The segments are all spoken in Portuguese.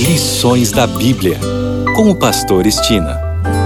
Lições da Bíblia, com o pastor Estina.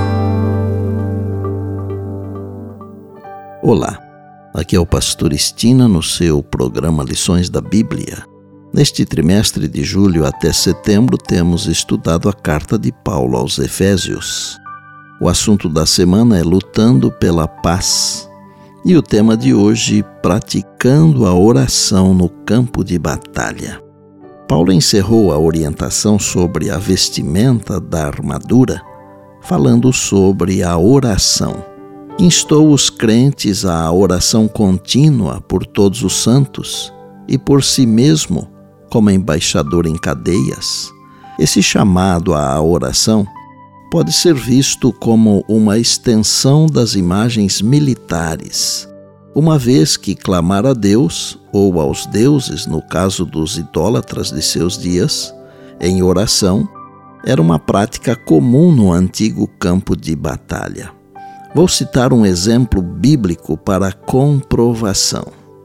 Olá, aqui é o pastor Estina no seu programa Lições da Bíblia. Neste trimestre de julho até setembro temos estudado a carta de Paulo aos Efésios. O assunto da semana é lutando pela paz e o tema de hoje, praticando a oração no campo de batalha. Paulo encerrou a orientação sobre a vestimenta da armadura, falando sobre a oração. Instou os crentes à oração contínua por todos os santos e por si mesmo, como embaixador em cadeias. Esse chamado à oração pode ser visto como uma extensão das imagens militares, uma vez que clamar a Deus, ou aos deuses, no caso dos idólatras de seus dias, em oração, era uma prática comum no antigo campo de batalha. Vou citar um exemplo bíblico para comprovação.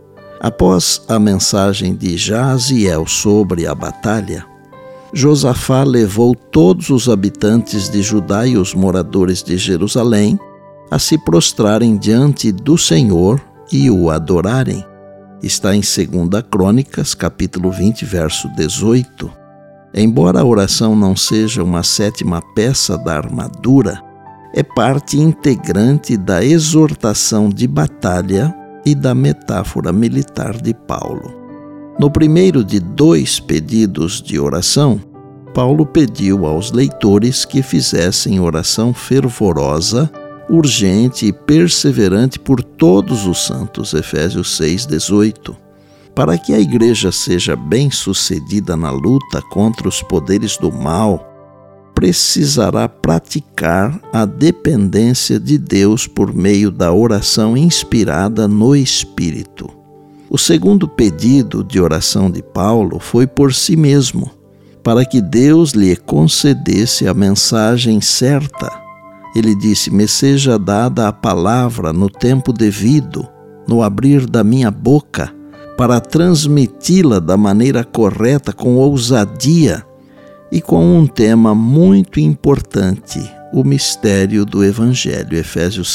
Após a mensagem de Jaziel sobre a batalha, Josafá levou todos os habitantes de Judá e os moradores de Jerusalém a se prostrarem diante do Senhor e o adorarem. Está em 2 Crônicas, capítulo 20, verso 18. Embora a oração não seja uma sétima peça da armadura, é parte integrante da exortação de batalha e da metáfora militar de Paulo. No primeiro de 2 pedidos de oração, Paulo pediu aos leitores que fizessem oração fervorosa, urgente e perseverante por todos os santos, Efésios 6,18. Para que a igreja seja bem-sucedida na luta contra os poderes do mal, precisará praticar a dependência de Deus por meio da oração inspirada no Espírito. O segundo pedido de oração de Paulo foi por si mesmo, para que Deus lhe concedesse a mensagem certa. Ele disse: "Me seja dada a palavra no tempo devido, no abrir da minha boca, para transmiti-la da maneira correta, com ousadia e com um tema muito importante, o mistério do Evangelho", Efésios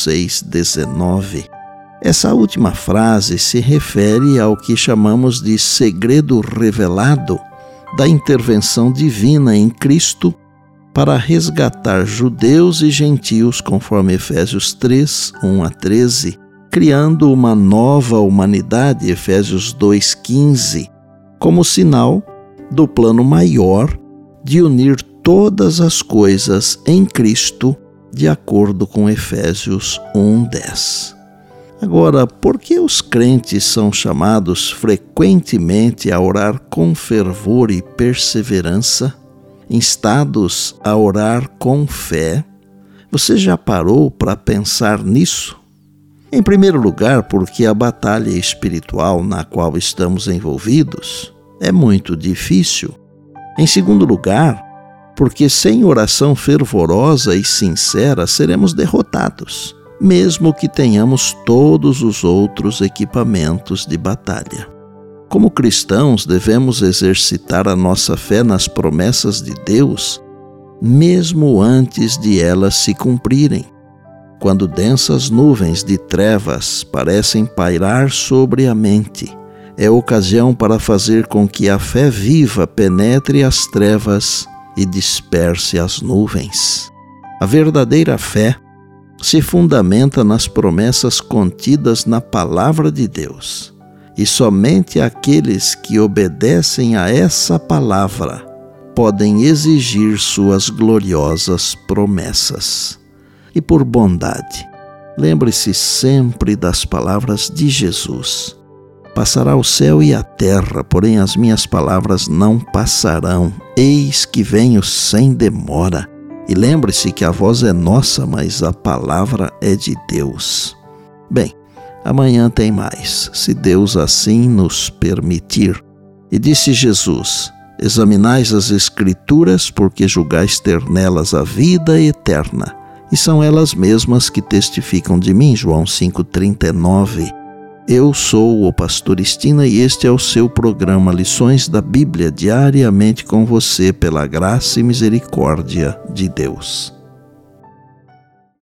6,19. Essa última frase se refere ao que chamamos de segredo revelado da intervenção divina em Cristo para resgatar judeus e gentios, conforme Efésios 3, 1-13, criando uma nova humanidade, Efésios 2,15, como sinal do plano maior de unir todas as coisas em Cristo, de acordo com Efésios 1,10. Agora, por que os crentes são chamados frequentemente a orar com fervor e perseverança, instados a orar com fé? Você já parou para pensar nisso? Em primeiro lugar, porque a batalha espiritual na qual estamos envolvidos é muito difícil. Em segundo lugar, porque sem oração fervorosa e sincera seremos derrotados, mesmo que tenhamos todos os outros equipamentos de batalha. Como cristãos, devemos exercitar a nossa fé nas promessas de Deus, mesmo antes de elas se cumprirem. Quando densas nuvens de trevas parecem pairar sobre a mente, é ocasião para fazer com que a fé viva penetre as trevas e disperse as nuvens. A verdadeira fé se fundamenta nas promessas contidas na palavra de Deus. E somente aqueles que obedecem a essa palavra podem exigir suas gloriosas promessas. E por bondade, lembre-se sempre das palavras de Jesus: "Passará o céu e a terra, porém as minhas palavras não passarão. Eis que venho sem demora." E lembre-se que a voz é nossa, mas a palavra é de Deus. Bem, amanhã tem mais, se Deus assim nos permitir. E disse Jesus: "Examinais as Escrituras, porque julgais ter nelas a vida eterna, e são elas mesmas que testificam de mim." João 5,39. Eu sou o pastor Estina e este é o seu programa Lições da Bíblia, diariamente com você pela graça e misericórdia de Deus.